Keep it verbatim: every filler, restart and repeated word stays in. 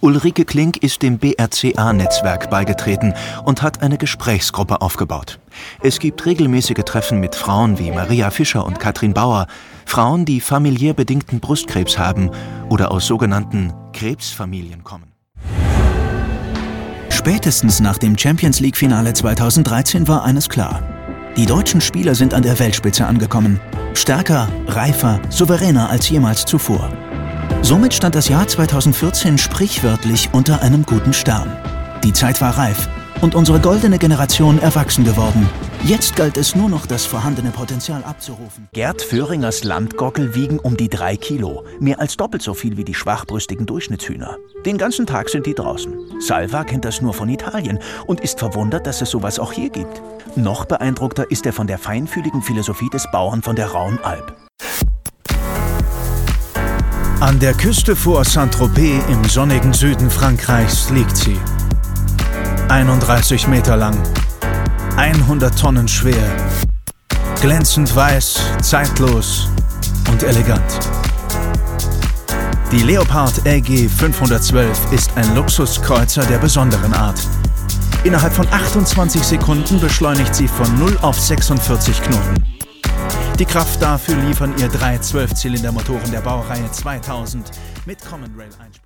Ulrike Klink ist dem B R C A-Netzwerk beigetreten und hat eine Gesprächsgruppe aufgebaut. Es gibt regelmäßige Treffen mit Frauen wie Maria Fischer und Katrin Bauer, Frauen, die familiär bedingten Brustkrebs haben oder aus sogenannten Krebsfamilien kommen. Spätestens nach dem Champions-League-Finale zweitausenddreizehn war eines klar. Die deutschen Spieler sind an der Weltspitze angekommen. Stärker, reifer, souveräner als jemals zuvor. Somit stand das Jahr zweitausendvierzehn sprichwörtlich unter einem guten Stern. Die Zeit war reif und unsere goldene Generation erwachsen geworden. Jetzt galt es nur noch, das vorhandene Potenzial abzurufen. Gerd Föhringers Landgockel wiegen um die drei Kilo. Mehr als doppelt so viel wie die schwachbrüstigen Durchschnittshühner. Den ganzen Tag sind die draußen. Salva kennt das nur von Italien und ist verwundert, dass es sowas auch hier gibt. Noch beeindruckter ist er von der feinfühligen Philosophie des Bauern von der Rauen Alp. An der Küste vor Saint-Tropez im sonnigen Süden Frankreichs liegt sie. einunddreißig Meter lang, hundert Tonnen schwer, glänzend weiß, zeitlos und elegant. Die Leopard L G fünfhundertzwölf ist ein Luxuskreuzer der besonderen Art. Innerhalb von achtundzwanzig Sekunden beschleunigt sie von null auf sechsundvierzig Knoten. Die Kraft dafür liefern ihr drei Zwölfzylinder-Motoren der Baureihe zweitausend mit Common Rail Einspritzung.